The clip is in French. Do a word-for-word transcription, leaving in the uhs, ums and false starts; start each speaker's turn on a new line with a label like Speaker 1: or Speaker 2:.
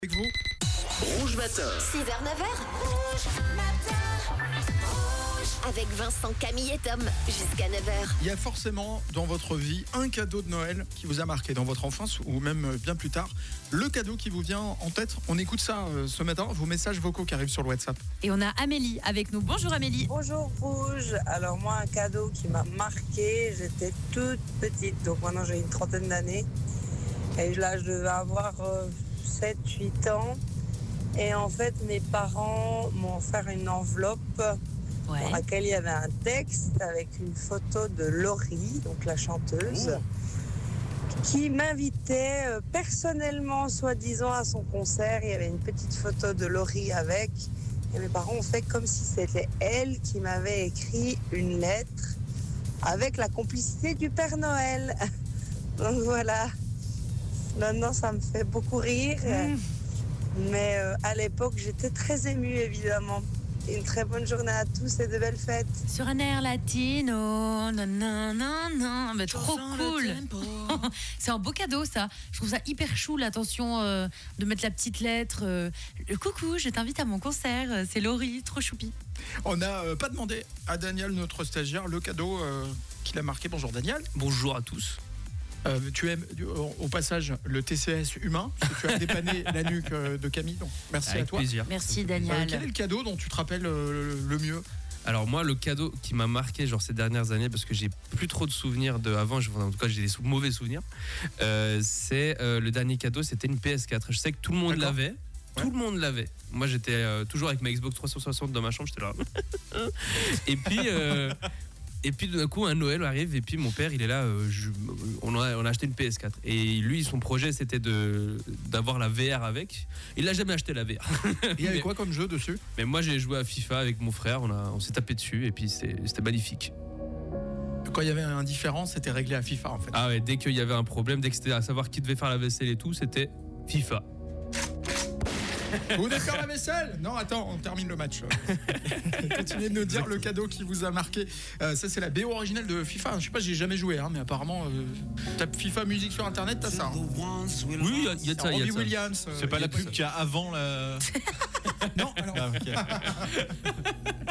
Speaker 1: Avec vous.
Speaker 2: Rouge Matin.
Speaker 3: six heures neuf heures. Rouge Matin. Rouge. Avec Vincent, Camille et Tom. Jusqu'à neuf heures.
Speaker 1: Il y a forcément dans votre vie un cadeau de Noël qui vous a marqué dans votre enfance ou même bien plus tard. Le cadeau qui vous vient en tête. On écoute ça euh, ce matin, vos messages vocaux qui arrivent sur le WhatsApp.
Speaker 4: Et on a Amélie avec nous. Bonjour Amélie.
Speaker 5: Bonjour Rouge. Alors moi, un cadeau qui m'a marqué, j'étais toute petite, donc maintenant j'ai une trentaine d'années. Et là, je devais avoir euh, sept huit ans. Et en fait, mes parents m'ont offert une enveloppe
Speaker 4: Ouais.
Speaker 5: dans laquelle il y avait un texte avec une photo de Laurie, donc la chanteuse, qui m'invitait euh, personnellement, soi-disant, à son concert. Il y avait une petite photo de Laurie avec. Et mes parents ont fait comme si c'était elle qui m'avait écrit une lettre avec la complicité du Père Noël. Donc voilà. Maintenant, ça me fait beaucoup rire.
Speaker 4: Mmh.
Speaker 5: Mais euh, à l'époque, j'étais très émue, évidemment. Une très bonne journée à tous et de belles fêtes.
Speaker 4: Sur un air latino. Non, non, non, non. Mais trop cool. C'est un beau cadeau, ça. Je trouve ça hyper chou, l'attention euh, de mettre la petite lettre. Euh, le coucou, je t'invite à mon concert. euh, C'est Laurie, trop choupi.
Speaker 1: On n'a euh, pas demandé à Daniel, notre stagiaire, le cadeau euh, qu'il a marqué. Bonjour Daniel.
Speaker 6: Bonjour à tous.
Speaker 1: Euh, tu aimes euh, au passage le T C S humain, parce que tu as dépanné la nuque euh, de Camille. Donc merci
Speaker 6: Avec
Speaker 1: à toi.
Speaker 6: plaisir.
Speaker 4: Merci
Speaker 1: Euh,
Speaker 4: Daniel.
Speaker 1: quel est le cadeau dont tu te rappelles euh, le mieux?
Speaker 6: Alors moi, le cadeau qui m'a marqué genre ces dernières années, parce que j'ai plus trop de souvenirs de avant, je- en tout cas j'ai des sou- mauvais souvenirs, euh, c'est euh, le dernier cadeau, c'était une P S quatre. Je sais que tout le monde
Speaker 1: D'accord.
Speaker 6: l'avait. Tout le monde l'avait. Moi j'étais euh, toujours avec ma Xbox trois cent soixante dans ma chambre, j'étais là. et puis euh, et puis d'un coup un Noël arrive et puis mon père il est là, euh, je- on, a, on a acheté une P S quatre et lui son projet c'était de d'avoir la V R avec. Il n'a jamais acheté la V R.
Speaker 1: Il y avait
Speaker 6: Mais-
Speaker 1: quoi comme jeu dessus?
Speaker 6: Mais moi j'ai joué à FIFA avec mon frère, on, a, on s'est tapé dessus et puis c'est- c'était magnifique.
Speaker 1: Quand il y avait un différent, c'était réglé à FIFA en fait.
Speaker 6: Ah ouais, dès qu'il y avait un problème, dès que c'était à savoir qui devait faire la vaisselle et tout, c'était FIFA.
Speaker 1: Vous devez faire la vaisselle? Non, attends, on termine le match. Continuez de nous dire le cadeau qui vous a marqué. Euh, ça, c'est la B O originale de FIFA. Je sais pas, j'ai jamais joué, hein, mais apparemment, euh, tape FIFA musique sur internet, t'as ça. Hein.
Speaker 6: Oui, il y a, il y a de ça, il y a
Speaker 1: Robbie
Speaker 6: de ça.
Speaker 1: Williams. euh,
Speaker 7: C'est pas
Speaker 1: il y a
Speaker 7: la pub
Speaker 1: ça.
Speaker 7: qu'il y a avant la.
Speaker 1: Non, alors,
Speaker 7: Ah, ok.